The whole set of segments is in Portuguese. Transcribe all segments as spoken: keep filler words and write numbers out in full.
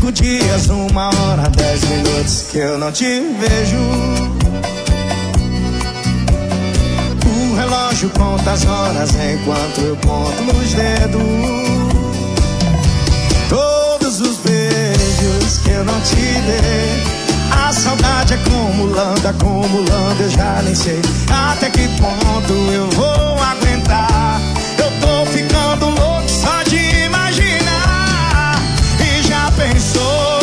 Cinco dias, uma hora, dez minutos que eu não te vejo. O relógio conta as horas enquanto eu conto nos dedos. Todos os beijos que eu não te dei, a saudade acumulando, acumulando, eu já nem sei até que ponto eu vou aguentar. Eu tô ficando louco só de imaginar. E já pensou?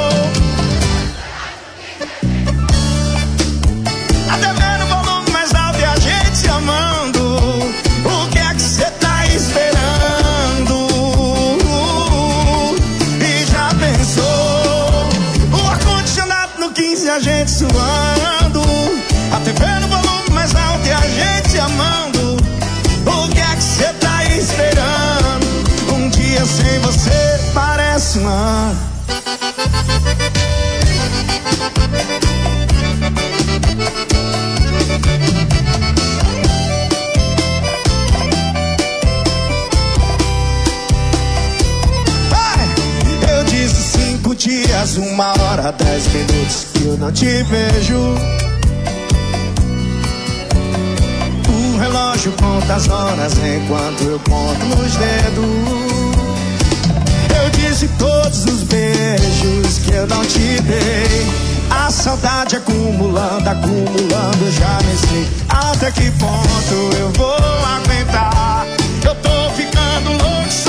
Até ver no volume mais alto e a gente se amando. O que é que cê tá esperando? E já pensou? O ar-condicionado no quinze, a gente suando. A T V no volume mais alto e a gente se amando. O que é que cê tá esperando? Um dia sem você parece um ano. Eu disse cinco dias, uma hora, dez minutos que eu não te vejo. O relógio conta as horas enquanto eu conto nos dedos. Eu disse todos os beijos que eu não te dei, a saudade acumulando, acumulando, eu já nem sei até que ponto eu vou aguentar. Eu tô ficando louco